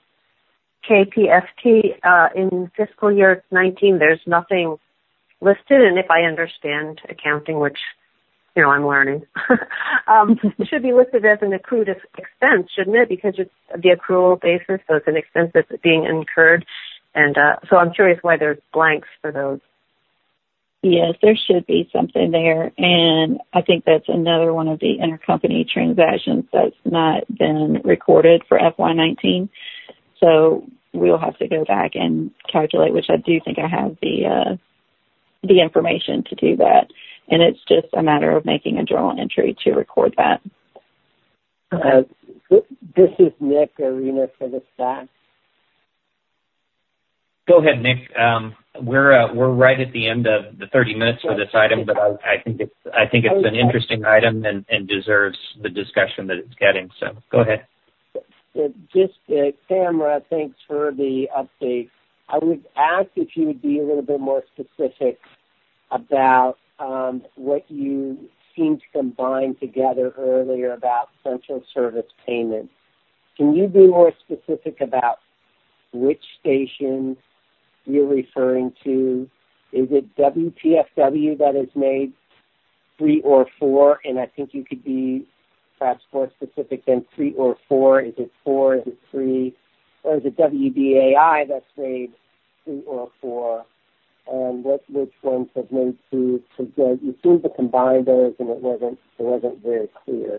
K P F T uh, in fiscal year nineteen, there's nothing listed. And if I understand accounting, which you know, I'm learning. um, it should be listed as an accrued expense, shouldn't it? Because it's the accrual basis, so it's an expense that's being incurred. And uh, so I'm curious why there's blanks for those. Yes, there should be something there. And I think that's another one of the intercompany transactions that's not been recorded for F Y nineteen. So we'll have to go back and calculate, which I do think I have the uh, the information to do that. And it's just a matter of making a journal entry to record that. Uh, this is Nick Arena for the staff. Go ahead, Nick. Um, we're uh, we're right at the end of the thirty minutes for this item, but I, I think it's I think it's an interesting item and, and deserves the discussion that it's getting. So go ahead. Just uh, Tamara, thanks for the update. I would ask if you would be a little bit more specific about Um, what you seemed to combine together earlier about central service payments. Can you be more specific about which stations you're referring to? Is it W P F W that has made three or four? And I think you could be perhaps more specific than three or four. Is it four? Is it three? Or is it W B A I that's made three or four? And what which ones have made two? Because you seem to combine those, and it wasn't it wasn't very clear.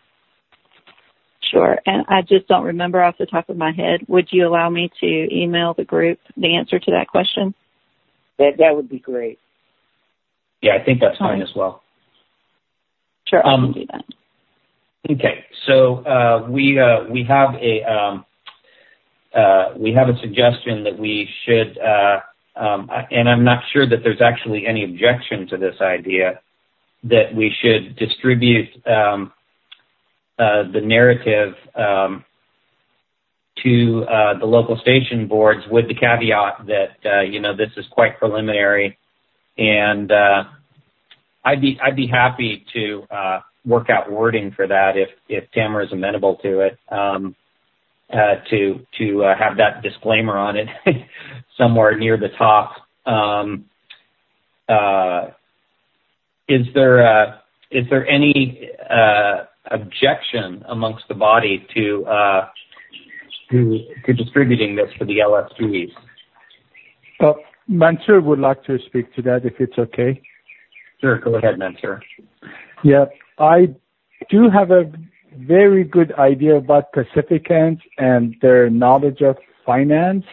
Sure, and I just don't remember off the top of my head. Would you allow me to email the group the answer to that question? That that would be great. Yeah, I think that's fine as well. Sure, I um, can do that. Okay, so uh, we uh, we have a um, uh, we have a suggestion that we should. Uh, Um, and I'm not sure that there's actually any objection to this idea that we should distribute um, uh, the narrative um, to uh, the local station boards with the caveat that uh, you know this is quite preliminary, and uh, I'd be I'd be happy to uh, work out wording for that if if Tamara is amenable to it. Um, Uh, to to uh, have that disclaimer on it somewhere near the top. Um, uh, is there uh, is there any uh, objection amongst the body to uh, to to distributing this for the L S Gs? Uh, Mansour would like to speak to that if it's okay. Sure, go ahead, Mansour. Yeah, I do have a very good idea about Pacificans and their knowledge of finance.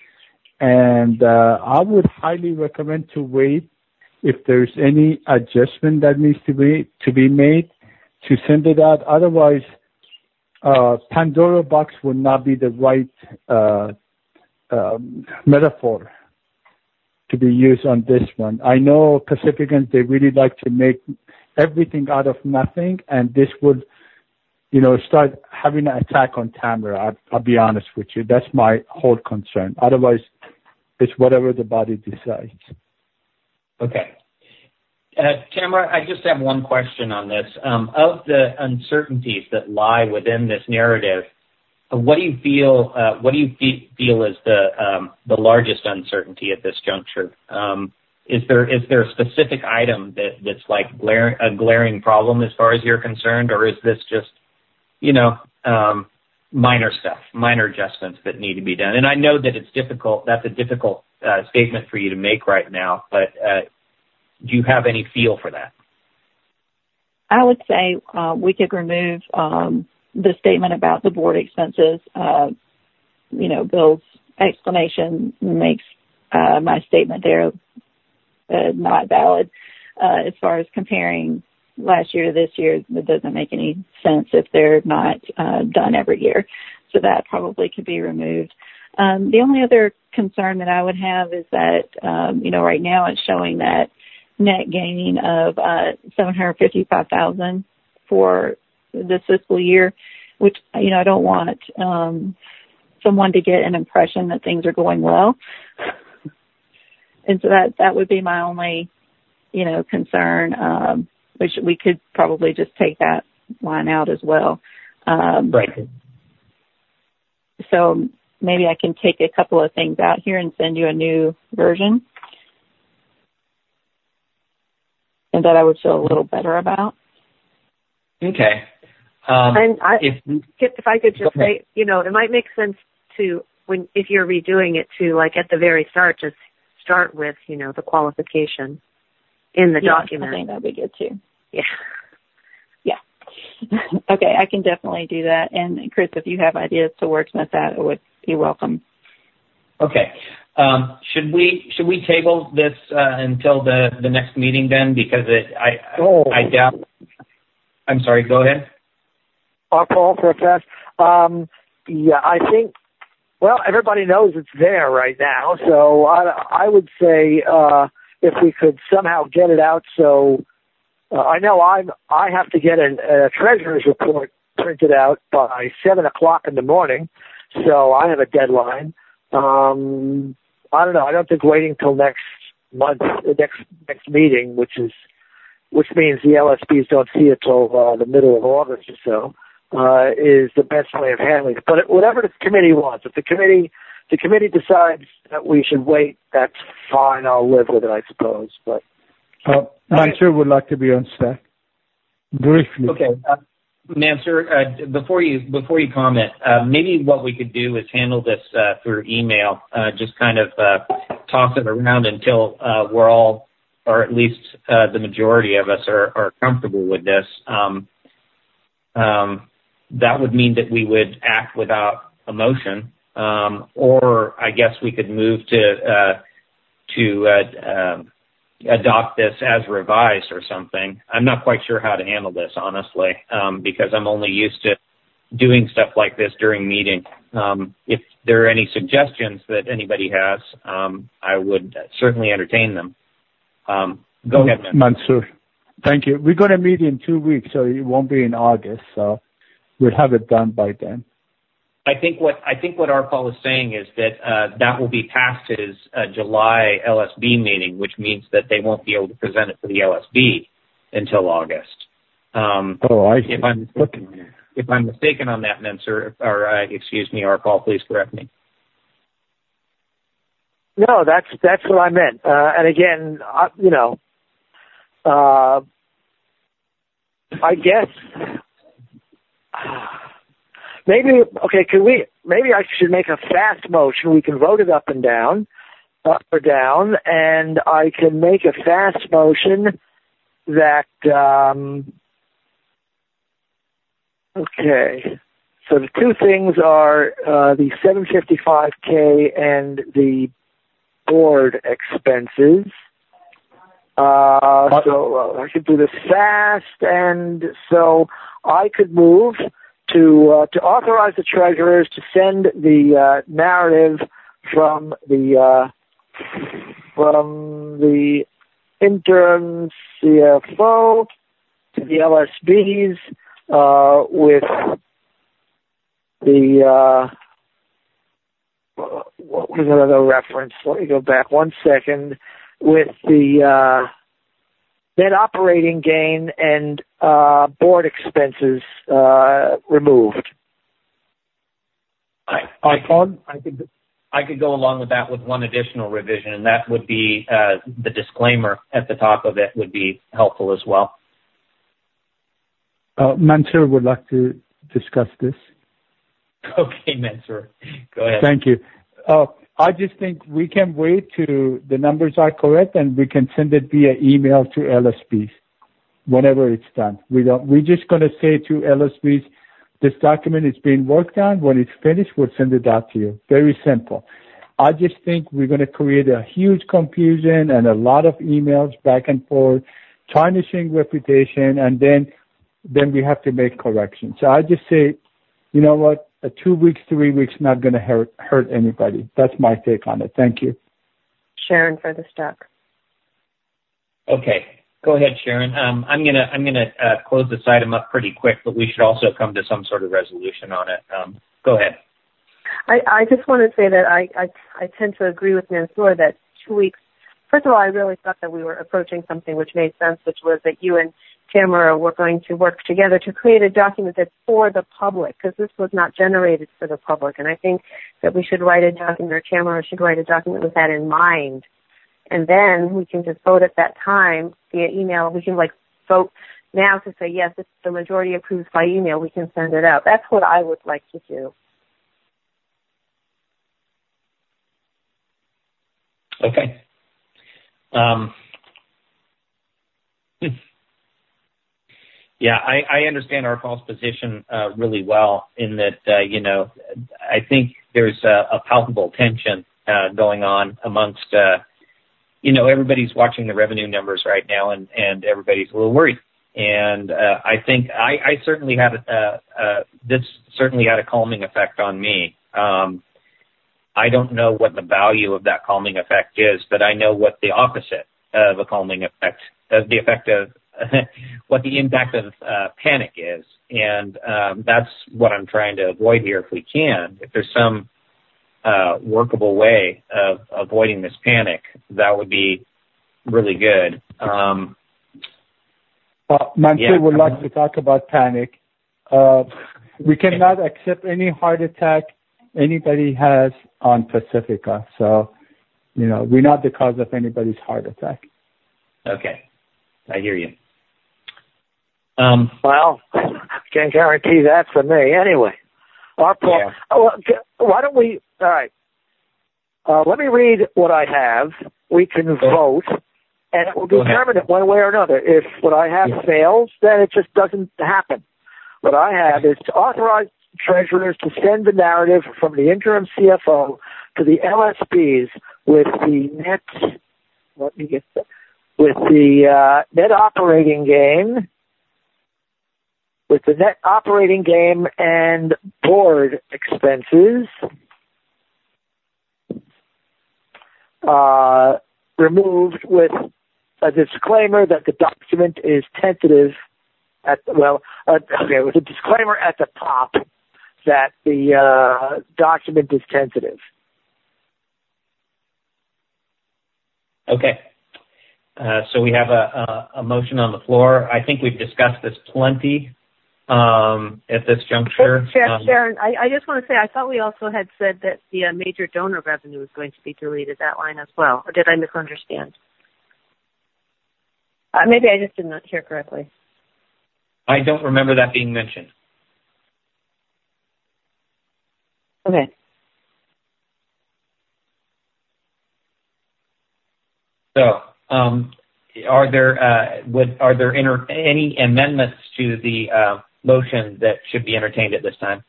And uh, I would highly recommend to wait if there's any adjustment that needs to be to be made to send it out. Otherwise, uh, Pandora box would not be the right uh, um, metaphor to be used on this one. I know Pacificans, they really like to make everything out of nothing, and this would, you know, start having an attack on Tamara. I'll, I'll be honest with you. That's my whole concern. Otherwise, it's whatever the body decides. Okay. Uh, Tamara, I just have one question on this. Um, of the uncertainties that lie within this narrative, uh, what do you feel? Uh, what do you fe- feel is the um, the largest uncertainty at this juncture? Um, is there is there a specific item that, that's like glare, a glaring problem as far as you're concerned, or is this just, you know, um, minor stuff, minor adjustments that need to be done? And I know that it's difficult. That's a difficult uh, statement for you to make right now, but uh, do you have any feel for that? I would say uh, we could remove um, the statement about the board expenses. Uh, you know, Bill's explanation makes uh, my statement there uh, not valid. Uh, as far as comparing last year to this year, it doesn't make any sense if they're not uh, done every year. So that probably could be removed. Um, the only other concern that I would have is that, um, you know, right now it's showing that net gain of uh, seven hundred fifty-five thousand dollars for this fiscal year, which, you know, I don't want um, someone to get an impression that things are going well. And so that, that would be my only, you know, concern, um, which we could probably just take that line out as well. Um, right. So maybe I can take a couple of things out here and send you a new version, and that I would feel a little better about. Okay. Um, and I, if, if I could just say, you know, it might make sense to, when if you're redoing it, to, like, at the very start, just start with, you know, the qualification in the yeah, document. I think that'd be good too. Yeah. Yeah. Okay, I can definitely do that. And Chris, if you have ideas to wordsmith that, it would be welcome. Okay. Um, should we should we table this uh, until the, the next meeting then? Because it, I oh. I doubt. I'm sorry. Go ahead. I'll call for a fast. Um, yeah, I think. Well, everybody knows it's there right now, so I, I would say uh, if we could somehow get it out. So uh, I know I'm I have to get a, a treasurer's report printed out by seven o'clock in the morning, so I have a deadline. Um, I don't know. I don't think waiting till next month, next next meeting, which is which means the L S Bs don't see it till uh, the middle of August or so, uh, is the best way of handling it. But whatever the committee wants, if the committee the committee decides that we should wait, that's fine. I'll live with it, I suppose. But uh, Mansur would like to be on staff briefly. Okay. Uh, Mansur, uh, before you before you comment, uh, maybe what we could do is handle this uh, through email. Uh, just kind of uh, toss it around until uh, we're all, or at least uh, the majority of us, are, are comfortable with this. Um, um, that would mean that we would act without a motion, um, or I guess we could move to uh, to uh, uh, adopt this as revised or something. I'm not quite sure how to handle this, honestly, um, because I'm only used to doing stuff like this during meeting. Um, if there are any suggestions that anybody has, um, I would certainly entertain them. Um, go ahead, Mansur. Mansur. Thank you. We're going to meet in two weeks, so it won't be in August, so we'll have it done by then. I think what I think what our call is saying is that uh, that will be past his uh, July L S B meeting, which means that they won't be able to present it to the L S B until August. Um, oh, I see. If I'm mistaken, if I'm mistaken on that, Mansur, or uh, excuse me, our call, please correct me. no, that's that's what I meant. Uh, and again, I, you know, uh, I guess. Maybe, okay, can we, maybe I should make a fast motion. We can vote it up and down, up or down, and I can make a fast motion that, um, Okay. So the two things are uh, the seven fifty-five K and the board expenses. Uh, so uh, I could do this fast, and so I could move to uh, to authorize the treasurers to send the uh, narrative from the uh, from the interim C F O to the L S Bs uh, with the uh, what was another reference? Let me go back one second. With the uh, net operating gain and uh, board expenses uh, removed. I, I, could, I could I could go along with that with one additional revision, and that would be uh, the disclaimer at the top of it would be helpful as well. Uh, Mansour would like to discuss this. Okay, Mansour, go ahead. Thank you. Uh, I just think we can wait till the numbers are correct, and we can send it via email to L S Bs whenever it's done. We don't. We're just going to say to L S Bs, this document is being worked on. When it's finished, we'll send it out to you. Very simple. I just think we're going to create a huge confusion and a lot of emails back and forth, tarnishing reputation, and then then we have to make corrections. So I just say, you know what? Uh, two weeks, three weeks, not going to hurt hurt anybody. That's my take on it. Thank you. Sharon for the stock. Okay, go ahead, Sharon. Um, I'm gonna I'm gonna uh, close this item up pretty quick, but we should also come to some sort of resolution on it. Um, go ahead. I, I just want to say that I, I I tend to agree with Mansour that two weeks. First of all, I really thought that we were approaching something which made sense, which was that you and Tamara were going to work together to create a document that's for the public, because this was not generated for the public. And I think that we should write a document, or Tamara should write a document with that in mind. And then we can just vote at that time via email. We can like vote now to say, yes, if the majority approves by email, we can send it out. That's what I would like to do. Okay. Um, yeah, I, I understand our false position uh, really well in that, uh, you know, I think there's a, a palpable tension uh, going on amongst, uh, you know, everybody's watching the revenue numbers right now, and, and everybody's a little worried. And uh, I think I, I certainly had, uh, uh, this certainly had a calming effect on me. Um, I don't know what the value of that calming effect is, but I know what the opposite of a calming effect, of the effect of what the impact of uh, panic is. And um, that's what I'm trying to avoid here if we can. If there's some uh, workable way of avoiding this panic, that would be really good. Um, uh, Mansour yeah. would like to talk about panic. Uh, we cannot accept any heart attack anybody has on Pacifica. So, you know, we're not the cause of anybody's heart attack. Okay. I hear you. Um, well, can't guarantee that for me. Anyway, our Paul, yeah. oh, why don't we, all right, uh, let me read what I have. We can vote, and it will be permanent one way or another. If what I have yeah. fails, then it just doesn't happen. What I have is to authorize treasurers to send the narrative from the interim C F O to the L S Bs with the net, let me get that, with the uh, net operating gain, with the net operating gain and board expenses uh, removed, with a disclaimer that the document is tentative at, well, uh, okay, with a disclaimer at the top that the uh, document is tentative. Okay. Uh, so we have a, a, a motion on the floor. I think we've discussed this plenty um, at this juncture. Sharon, um, Sharon I, I just want to say, I thought we also had said that the uh, major donor revenue is going to be deleted, that line as well. Or did I misunderstand? Uh, maybe I just did not hear correctly. I don't remember that being mentioned. Okay. So, um, are there uh, would are there inter- any amendments to the uh, motion that should be entertained at this time?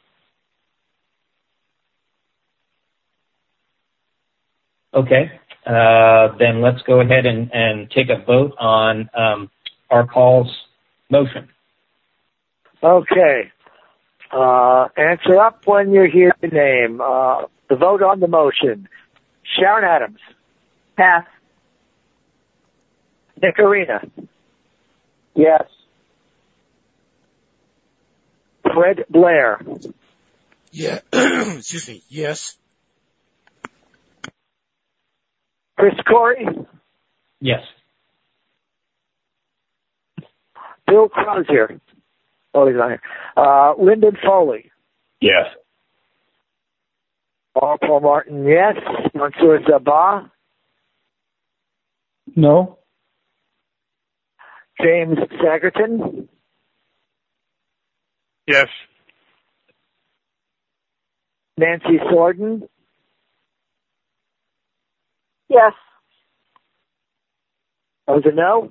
Okay, uh, then let's go ahead and, and take a vote on um, our Paul's motion. Okay. Uh, answer up when you hear the name. Uh, the vote on the motion. Sharon Adams. Pass. Nick Arena. Yes. Fred Blair. Yeah. Excuse me. Yes. Chris Corey. Yes. Bill Crozier. Oh, he's not here. Uh, Lyndon Foley. Yes. R. Paul Martin, yes. Mansour Zabah. No. James Sagerton. Yes. Nancy Sorden. Yes. That was a no?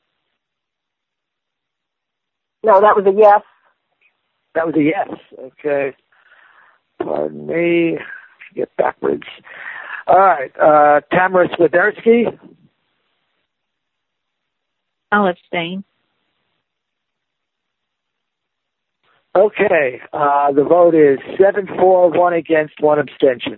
No, that was a yes. That was a yes. Okay. Pardon me. Get backwards. All right. Uh, Tamara Swiderski. I'll abstain. Okay. Uh, the vote is seven four, one against, one abstention.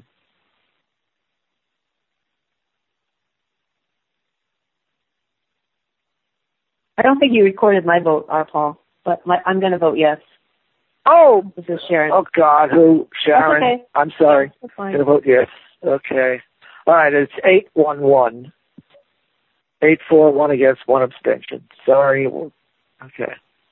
I don't think you recorded my vote, R. Paul, but my, I'm going to vote yes. Oh! This is Sharon. Oh, God. Who? Sharon? That's okay. I'm sorry. That's fine. Going to vote yes. Okay. All right. It's eight one one. eight four, one against, one abstention. Sorry. Okay.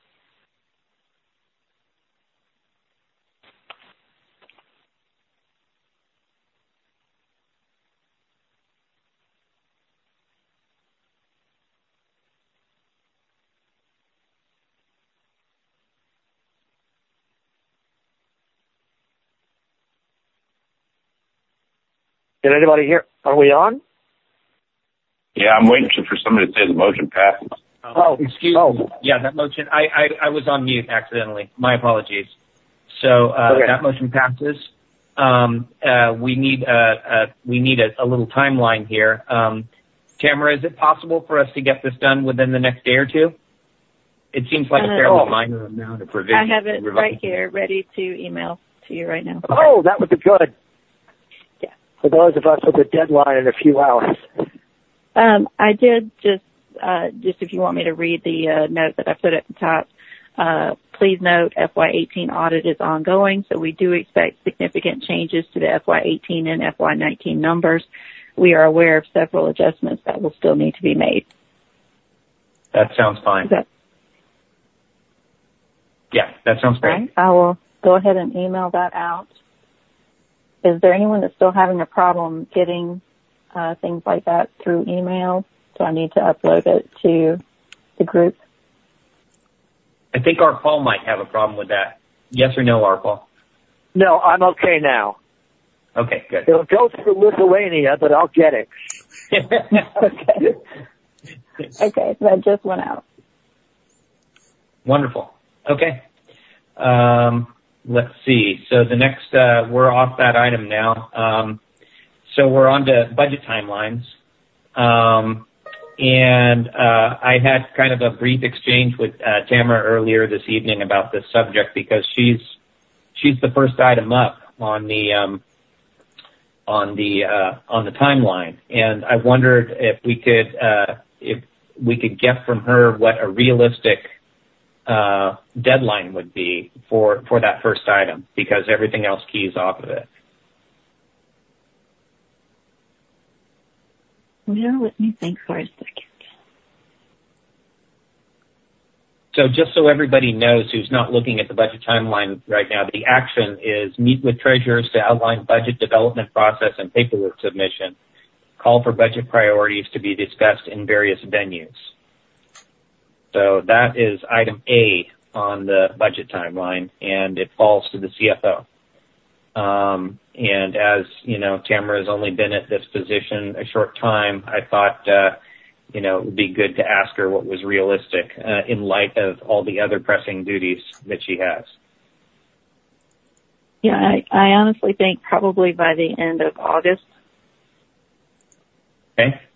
Did anybody hear? Are we on? Yeah, I'm waiting for somebody to say the motion passes. Oh, excuse oh. me. Yeah, that motion, I, I, I was on mute accidentally. My apologies. So, uh, Okay. that motion passes. Um, uh, we need, uh, uh, we need a, a little timeline here. Um, Tamara, is it possible for us to get this done within the next day or two? It seems like a Uh, fairly oh. minor amount of provision. I have it revised. right here, ready to email to you right now. Oh, that would be good. Yeah. For those of us with a deadline in a few hours. Um, I did just, uh, just if you want me to read the uh, note that I put at the top, uh, please note F Y eighteen audit is ongoing, so we do expect significant changes to the F Y eighteen and F Y nineteen numbers. We are aware of several adjustments that will still need to be made. That sounds fine. Is that Yeah, that sounds great. right? I will go ahead and email that out. Is there anyone that's still having a problem getting uh, things like that through email? Do I need to upload it to the group? I think our Paul might have a problem with that. Yes or no, our Paul? No, I'm okay now. Okay, good. It'll go through Lithuania, but I'll get it. Okay. Okay, so that just went out. Wonderful. Okay. Um, let's see. So the next, uh, we're off that item now. Um, so we're on to budget timelines. Um, and, uh, I had kind of a brief exchange with, uh, Tamara earlier this evening about this subject because she's, she's the first item up on the, um, on the, uh, on the timeline. And I wondered if we could, uh, if we could get from her what a realistic, uh, deadline would be for, for that first item because everything else keys off of it. Well, let me think for a second. So just so everybody knows who's not looking at the budget timeline right now, the action is meet with treasurers to outline budget development process and paperwork submission, call for budget priorities to be discussed in various venues. So that is item A on the budget timeline, and it falls to the C F O. Um, and as, you know, Tamara has only been at this position a short time, I thought, uh, you know, it would be good to ask her what was realistic uh, in light of all the other pressing duties that she has. Yeah, I, I honestly think probably by the end of August. Okay.